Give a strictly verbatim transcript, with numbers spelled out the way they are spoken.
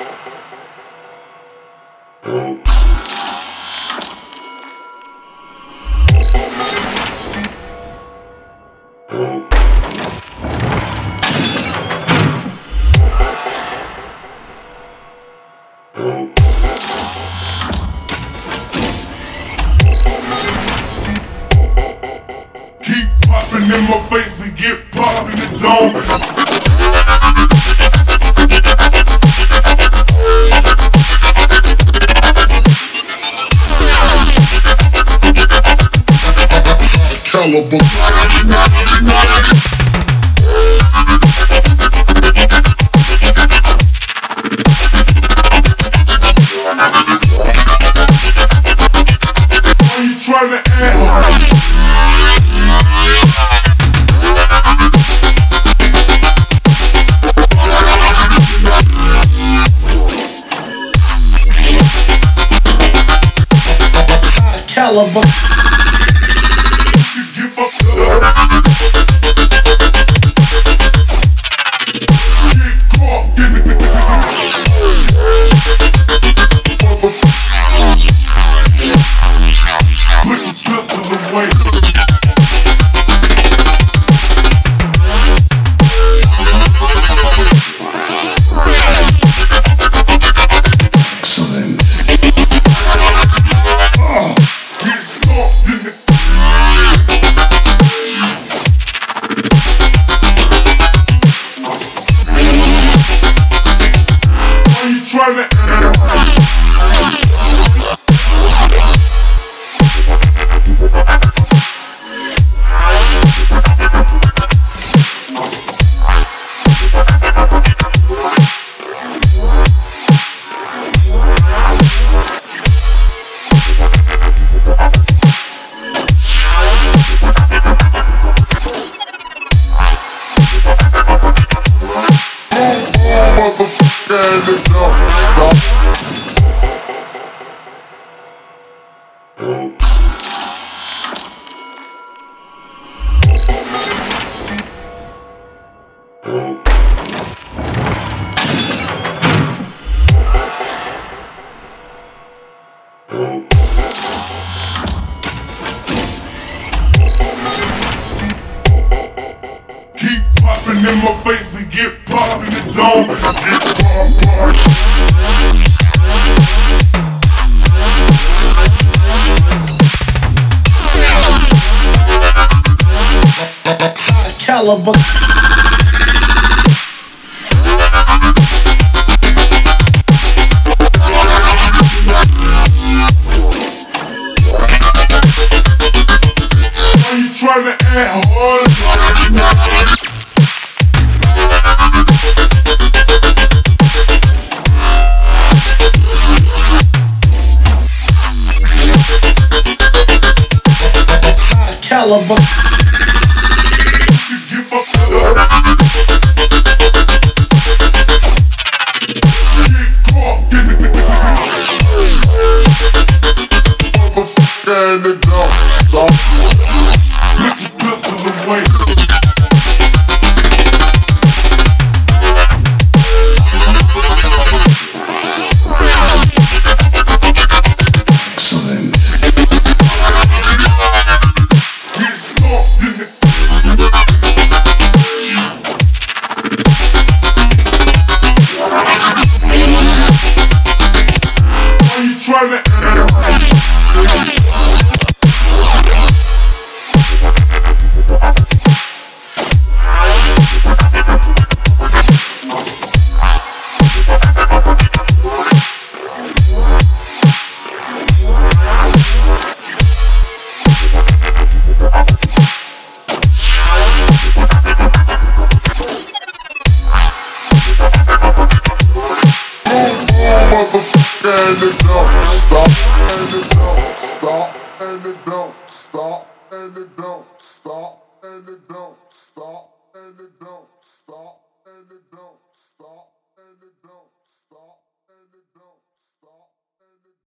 In my face and get popped in the dome. Caliber. Are you trying to add? Caliber. You give up. Get caught in it. Put your pistol away. Trying to and it don't stop. Keep popping in my face and get popped in the dome. Get popped, High caliber. Are you trying to add hard? Caliber. You give up. Get caught in it. And it don't stop. Put your pistol away. Get stomped in it. Are you trying to and it don't stop, and it don't stop, and it don't stop, and it don't stop, and it don't stop, and it don't stop, and it don't stop, and it don't stop.